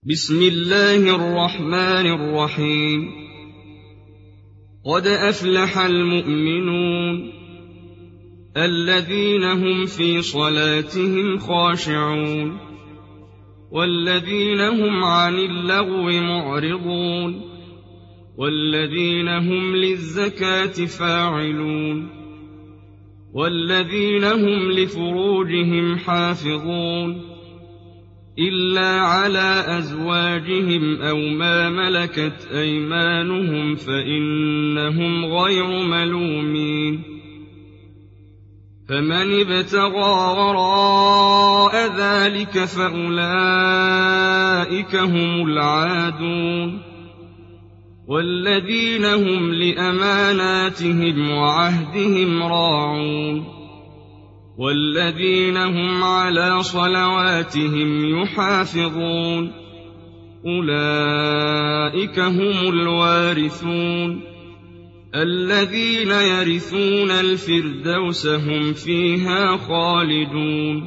بسم الله الرحمن الرحيم. قد أفلح المؤمنون الذين هم في صلاتهم خاشعون والذين هم عن اللغو معرضون والذين هم للزكاة فاعلون والذين هم لفروجهم حافظون إلا على أزواجهم أو ما ملكت أيمانهم فإنهم غير ملومين. فمن ابتغى وراء ذلك فأولئك هم العادون والذين هم لأماناتهم وعهدهم راعون والذين هم على صلواتهم يحافظون أولئك هم الوارثون الذين يرثون الفردوس هم فيها خالدون.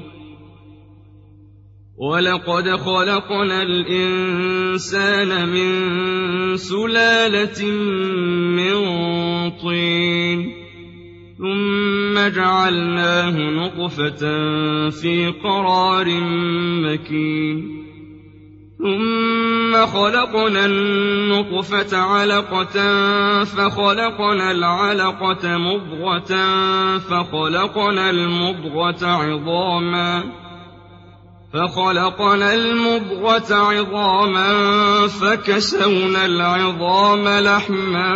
ولقد خلقنا الإنسان من سلالة من طين ثم جعلناه نطفة في قرار مكين ثم خلقنا النطفة علقة فخلقنا العلقة مضغة فخلقنا المضغة عظاما فكسونا العظام لحما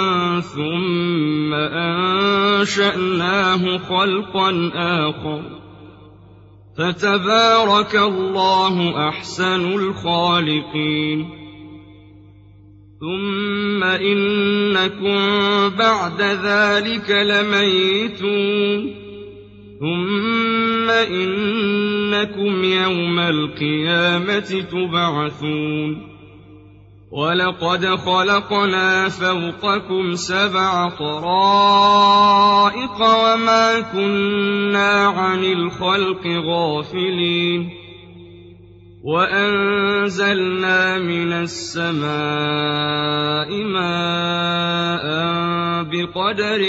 ثم أنشأناه خلقا آخر فتبارك الله أحسن الخالقين. ثم إنكم بعد ذلك لميتون ثم إنكم يوم القيامة تبعثون. ولقد خلقنا فوقكم 7 طرائق وما كنا عن الخلق غافلين وأنزلنا من السماء ماء بقدر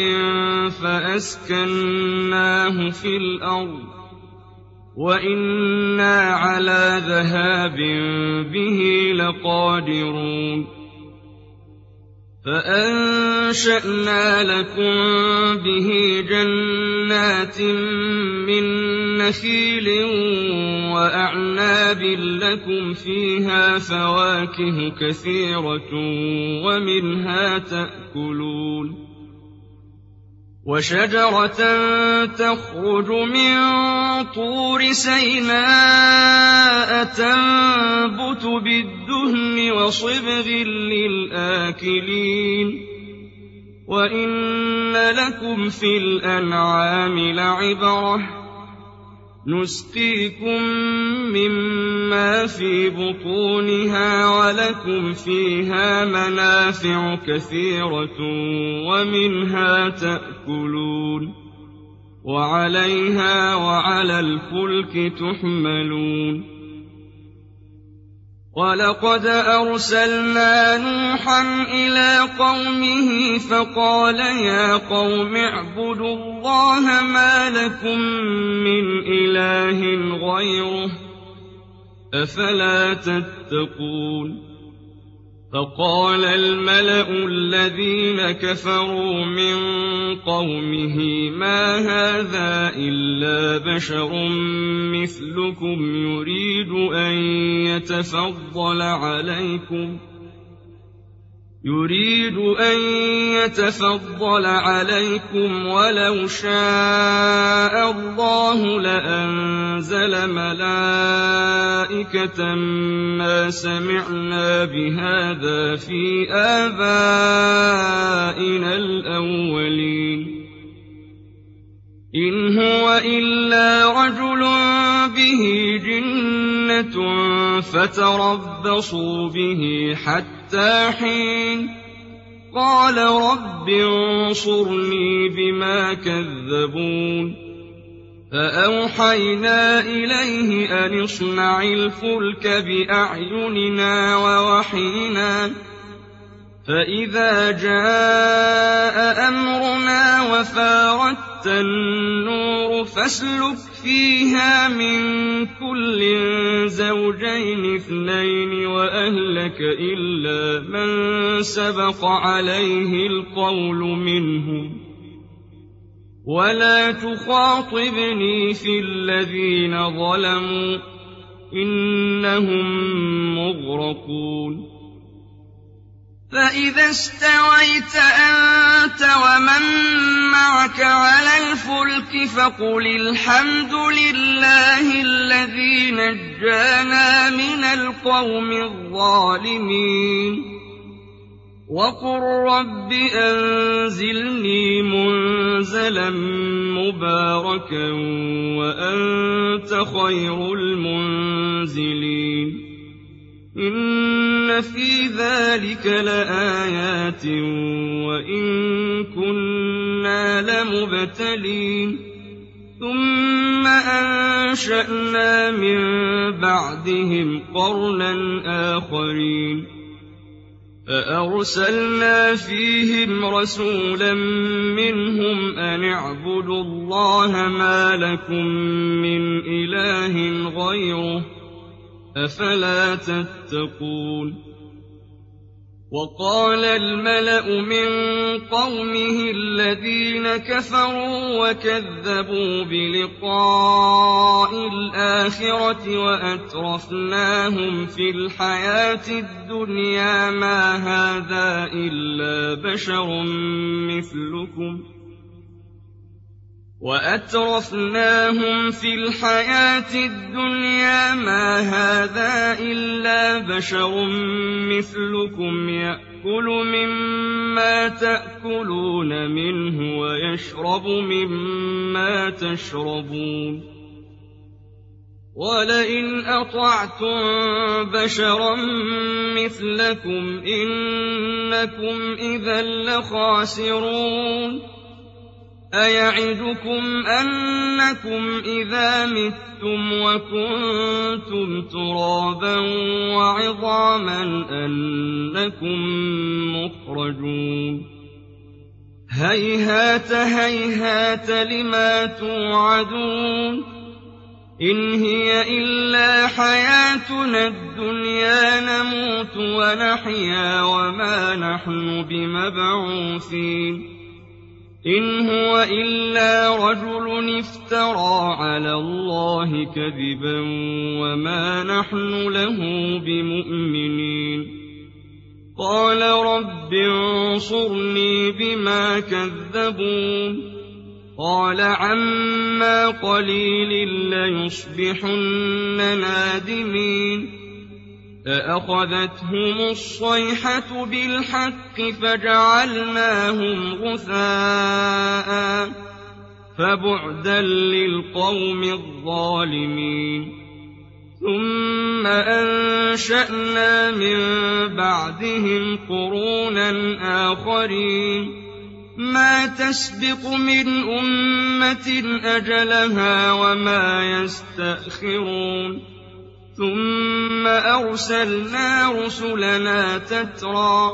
فأسكناه في الأرض وإنا على ذهاب به لقادرون. فأنشأنا لكم به جنات من نخيل وأعناب لكم فيها فواكه كثيرة ومنها تأكلون. وشجرة تخرج من طور سيناء تنبت بالدهن وصبغ للآكلين. وإن لكم في الأنعام لعبرة نسقيكم مما في بطونها ولكم فيها منافع كثيرة ومنها تأكلون وعليها وعلى الفلك تحملون. ولقد أرسلنا نوحا إلى قومه فقال يا قوم اعبدوا الله ما لكم من إله غيره أفلا تتقون. فقال الملأ الذين كفروا من قومه ما هذا إلا بشر مثلكم يريد أن يتفضل عليكم ولو شاء الله لأنزل ملائكة ما سمعنا بهذا في آبائنا الأولين إن هو إلا رجل به جنة فتربصوا به حتى حين. قال رب انصرني بما كذبون فأوحينا إليه أن اصنع الفلك بأعيننا ووحينا فإذا جاء أمرنا وفاردت النور فاسلك فيها من كل زوجين اثنين وأهلك إلا من سبق عليه القول منهم ولا تخاطبني في الذين ظلموا إنهم مغرقون فإذا استويت أنت ومن معك على الفلك فقل الحمد لله الذي نجانا من القوم الظالمين وقل رب أنزلني منزلا مباركا وأنت خير المنزلين إن في ذلك لآيات وإن كنا لمبتلين ثم أنشأنا من بعدهم قرنا آخرين فأرسلنا فيهم رسولا منهم أن اعبدوا الله ما لكم من إله غيره أفلا تتقون وقال الملأ من قومه الذين كفروا وكذبوا بلقاء الآخرة وأترفناهم في الحياة الدنيا ما هذا إلا بشر مثلكم وأترفناهم في الحياة الدنيا ما هذا إلا بشر مثلكم يأكل مما تأكلون منه ويشرب مما تشربون ولئن أطعتم بشرا مثلكم إنكم إذا لخاسرون أيعدكم أنكم إذا متم وكنتم ترابا وعظاما أنكم مخرجون هيهات هيهات لما توعدون إن هي إلا حياتنا الدنيا نموت ونحيا وما نحن بمبعوثين إن هو إلا رجل افترى على الله كذبا وما نحن له بمؤمنين قال رب انصرني بما كذبون قال عما قليل ليصبحن نادمين فأخذتهم الصيحة بالحق فجعلناهم غثاء فبعدا للقوم الظالمين ثم أنشأنا من بعدهم قرونا آخرين ما تسبق من أمة أجلها وما يستأخرون ثم أرسلنا رسلنا تترى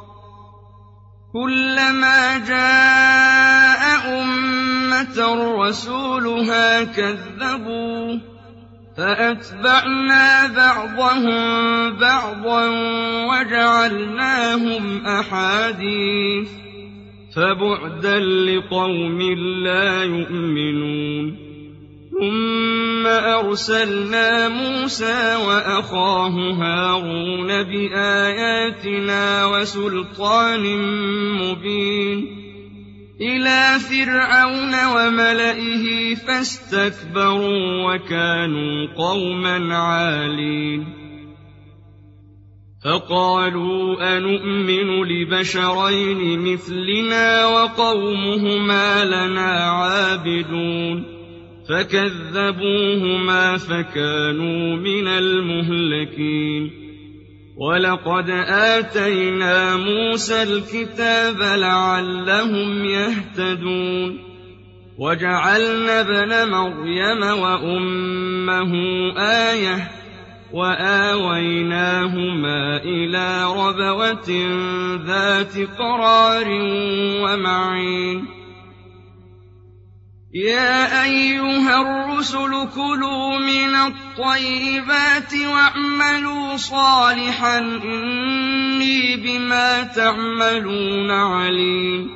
كلما جاء أمة رسولها كذبوه فأتبعنا بعضهم بعضا وجعلناهم أحاديث فبعدا لقوم لا يؤمنون ثم أرسلنا موسى وأخاه هارون بآياتنا وسلطان مبين إلى فرعون وملئه فاستكبروا وكانوا قوما عالين فقالوا أنؤمن لبشرين مثلنا وقومهما لنا عابدون فكذبوهما فكانوا من المهلكين ولقد آتينا موسى الكتاب لعلهم يهتدون وجعلنا ابن مريم وأمه آية وآويناهما إلى ربوة ذات قرار ومعين يا أيها الرسل كلوا من الطيبات واعملوا صالحا إني بما تعملون عليم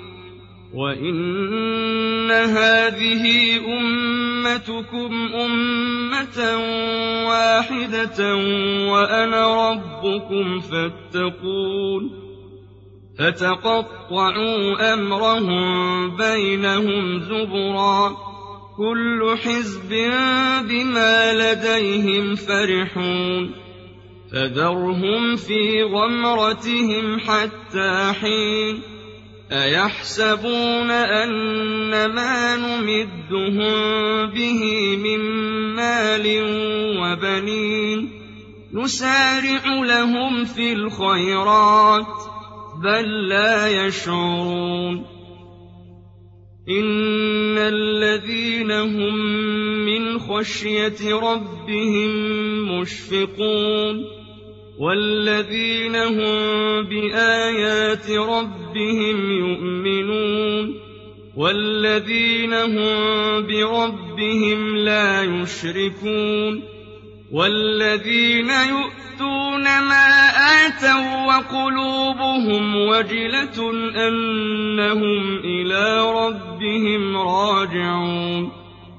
وإن هذه أمتكم أمة واحدة وأنا ربكم فاتقون فتقطعوا أمرهم بينهم زبرا كل حزب بما لديهم فرحون فذرهم في غمرتهم حتى حين أيحسبون أن ما نمدهم به من مال وبنين نسارع لهم في الخيرات بل لا يشعرون إن الذين هم من خشية ربهم مشفقون والذين هم بآيات ربهم يؤمنون والذين هم بربهم لا يشركون والذين يؤتون ما آتوا وقلوبهم وجلة أنهم إلى ربهم راجعون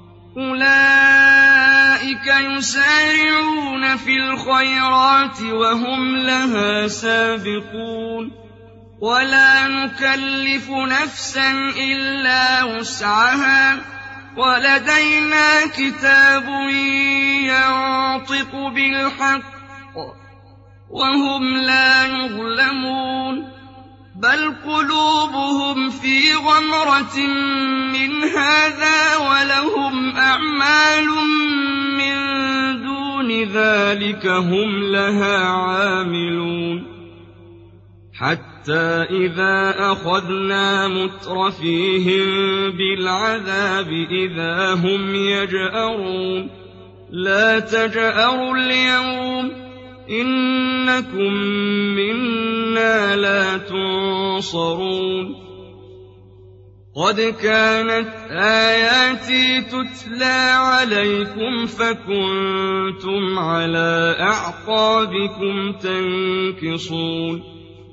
أولئك يسارعون في الخيرات وهم لها سابقون ولا نكلف نفسا إلا وسعها ولدينا كتاب ينطق بالحق وهم لا يظلمون بل قلوبهم في غمرة من هذا ولهم أعمال من دون ذلك هم لها عاملون حتى إذا أخذنا مترفيهم بالعذاب إذا هم يجأرون لا تجأروا اليوم إنكم منا لا تنصرون قد كانت آياتي تتلى عليكم فكنتم على أعقابكم تنكصون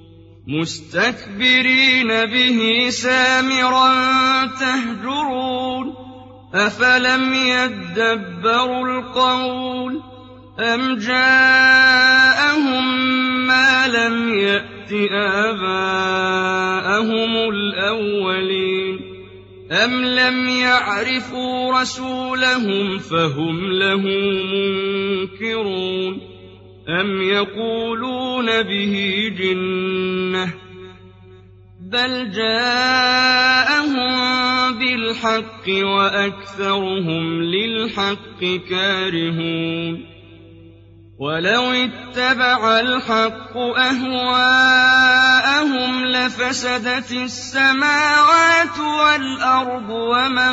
مستكبرين به سامرا تهجرون أفلم يدبروا القول أم جاءهم ما لم يأت آباءهم الأولين أم لم يعرفوا رسولهم فهم له منكرون أم يقولون به جنة بل جاءهم بالحق وأكثرهم للحق كارهون ولو اتبع الحق أهواءهم لفسدت السماوات والأرض ومن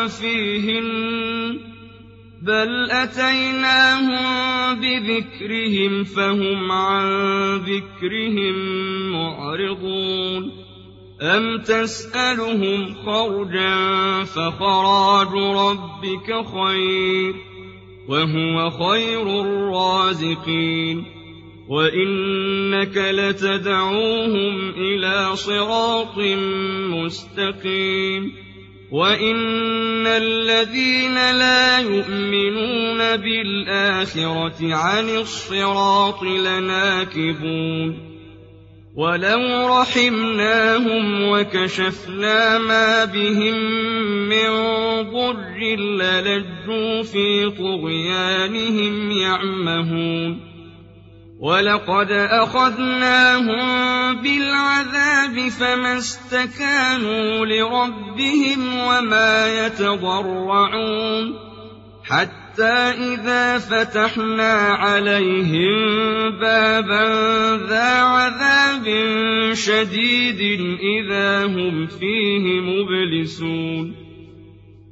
فيهن بل أتيناهم بذكرهم فهم عن ذكرهم معرضون أم تسألهم خرجا فخراج ربك خير وهو خير الرازقين وإنك لتدعوهم إلى صراط مستقيم وإن الذين لا يؤمنون بالآخرة عن الصراط لناكبون ولو رحمناهم وكشفنا ما بهم من ضر للجوا في طغيانهم يعمهون ولقد أخذناهم بالعذاب فما استكانوا لربهم وما يتضرعون حتى إذا فتحنا عليهم بابا ذا عذاب شديد إذا هم فيه مبلسون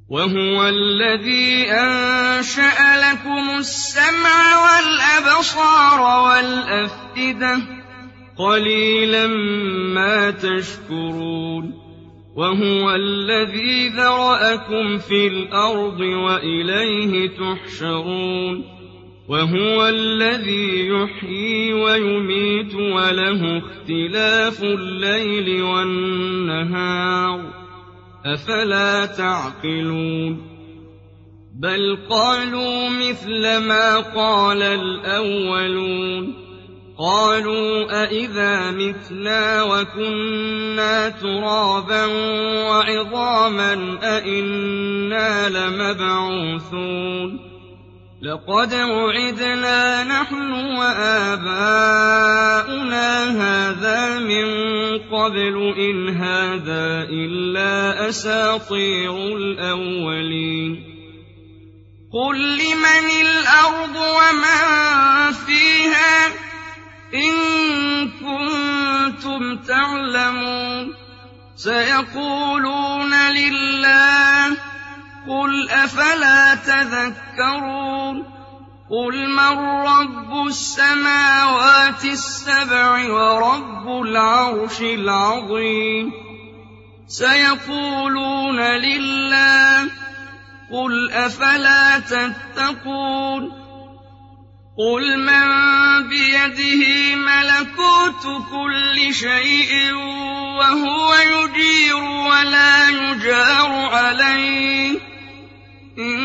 وهو الذي أنشأ لكم السمع والأبصار والأفئدة قليلا ما تشكرون وهو الذي ذرأكم في الأرض وإليه تحشرون وهو الذي يحيي ويميت وله اختلاف الليل والنهار أفلا تعقلون بل قالوا مثل ما قال الأولون قالوا أإذا متنا وكنا ترابا وعظاما أإنا لمبعوثون لقد وعدنا نحن وآباؤنا هذا من قبل إن هذا إلا أساطير الأولين قل لمن الأرض ومن فيها إن كنتم تعلمون سيقولون لله قل أفلا تذكرون قل من رب السماوات السبع ورب العرش العظيم سيقولون لله قل أفلا تتقون قل من بيده ملكوت كل شيء وهو يجير ولا يجار عليه إن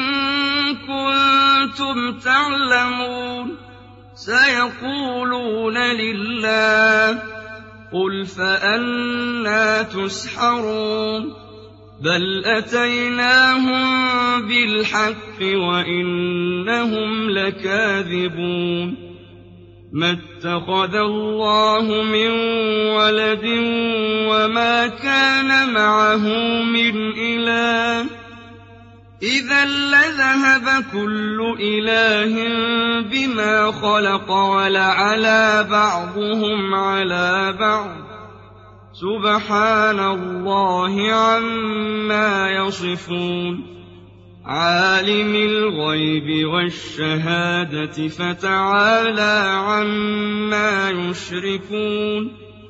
كنتم تعلمون سيقولون لله قل فأنى تسحرون بل أتيناهم بالحق وإنهم لكاذبون ما اتخذ الله من ولد وما كان معه من إله إذا لذهب كل إله بما خلق ولعلى بعضهم على بعض سبحان الله عما يصفون عالم الغيب والشهادة فتعالى عما يشركون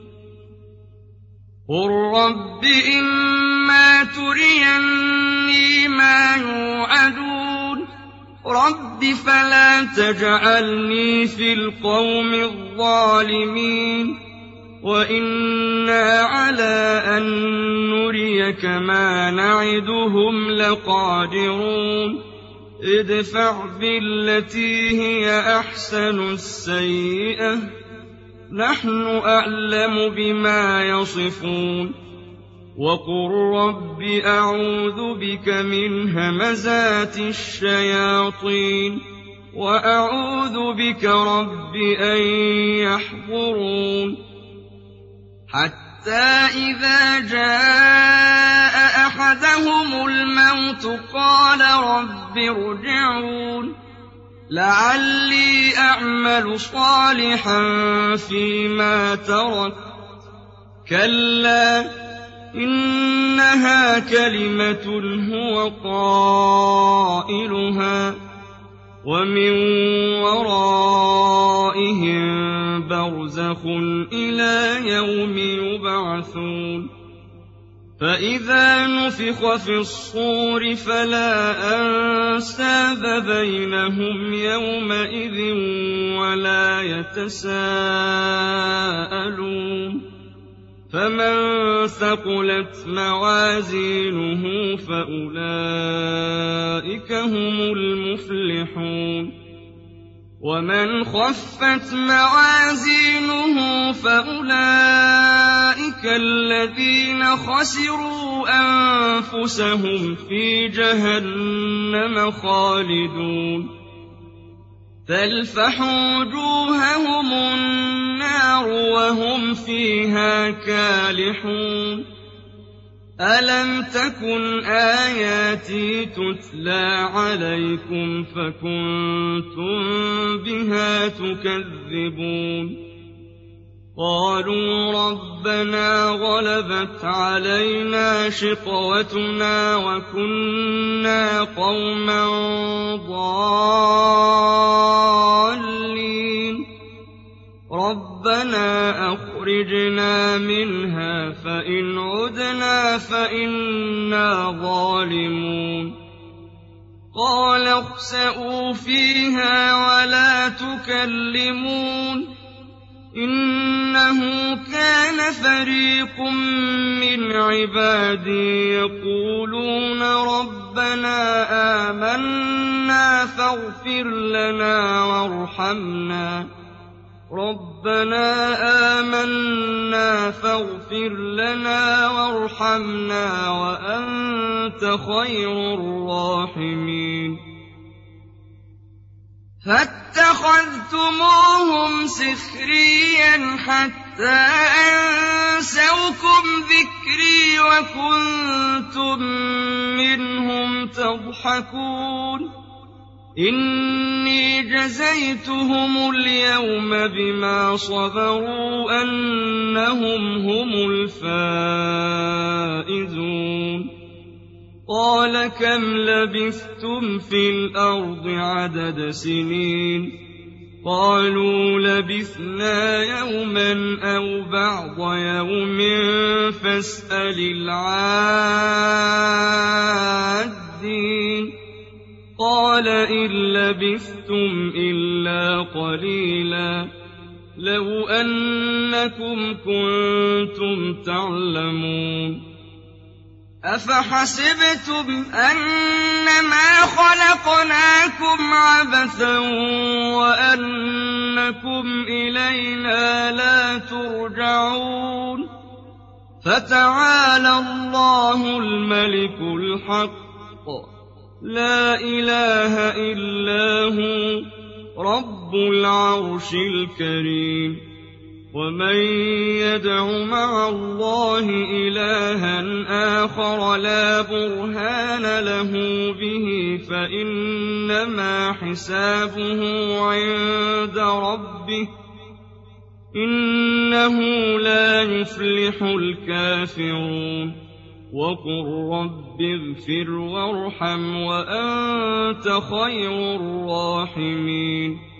قل رب إما تريني ما يوعدون رب فلا تجعلني في القوم الظالمين وإنا على أن نريك ما نعدهم لقادرون ادفع بالتي هي أحسن السيئة نحن أعلم بما يصفون وقل رب أعوذ بك من همزات الشياطين وأعوذ بك رب أن يحضرون حتى إذا جاء أحدهم الموت قال رب ارجعون لعلي أعمل صالحا فيما ترك كلا إنها كلمة هو قائلها ومن ورائهم برزخ إلى يوم يبعثون فإذا نفخ في الصور فلا أنساب بينهم يومئذ ولا يتساءلون فمن ثقلت موازينه فأولئك هم المفلحون ومن خفت موازينه فأولئك الذين خسروا أنفسهم في جهنم خالدون تلفح وجوههم النار وهم فيها كالحون ألم تكن آياتي تتلى عليكم فكنتم بها تكذبون قالوا ربنا غلبت علينا شقوتنا وكنا قوما ضالين ربنا أخرجنا منها فإن عدنا فإنا ظالمون قال اخسئوا فيها ولا تكلمون إنه كان فريق من عبادي يقولون ربنا آمنا فاغفر لنا وارحمنا وأنت خير الراحمين فاتخذتموهم سخريا حتى أنسوكم ذكري وكنتم منهم تضحكون إني جزيتهم اليوم بما صبروا أنهم هم الفائزون قال كم لبثتم في الأرض عدد سنين قالوا لبثنا يوما أو بعض يوم فاسأل العادين قال إن لبثتم إلا قليلا لو أنكم كنتم تعلمون أفحسبتم أنما خلقناكم عبثا وأنكم إلينا لا ترجعون فتعالى الله الملك الحق لا إله إلا هو رب العرش الكريم ومن يدع مع الله إلها آخر لا برهان له به فإنما حسابه عند ربه إنه لا يفلح الكافرون وقل رب اغفر وارحم وأنت خير الراحمين